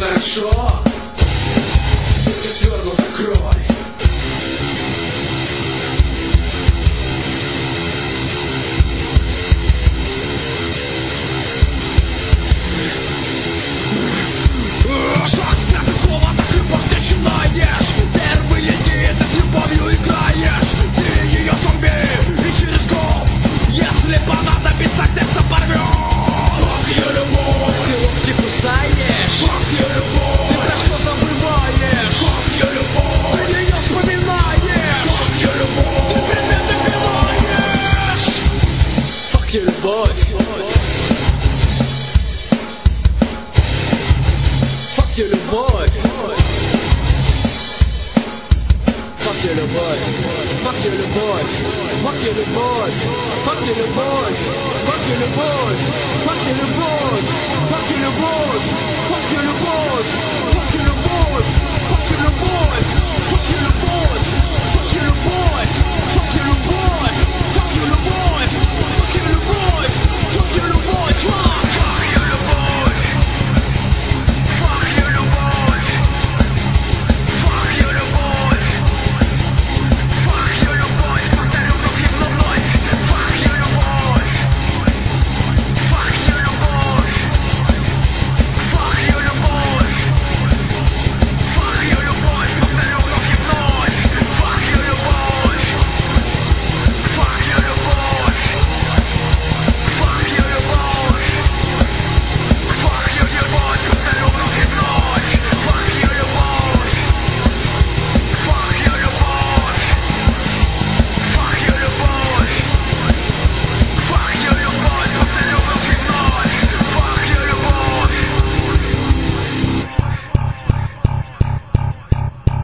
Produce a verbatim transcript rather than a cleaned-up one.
хорошо, только свернута кровь. Шаг с такого, так любовь начинаешь. Первые дни ты с любовью играешь. Ты ее зомби и через год, если понадобится, сердце порвет. Фак ее любовь, Ты локти кусаешь, фак ее любовь, ты про что забываешь, фак ее любовь, ты ее вспоминаешь, фак ее любовь, ты предметы пинаешь. Fuck your любовь. Fuck your любовь. Fuck your любовь. Fuck your любовь. Fuck your любовь. Fuck your любовь. Fuck your любовь. Fuck your любовь. Fuck your любовь. Fuck your любовь.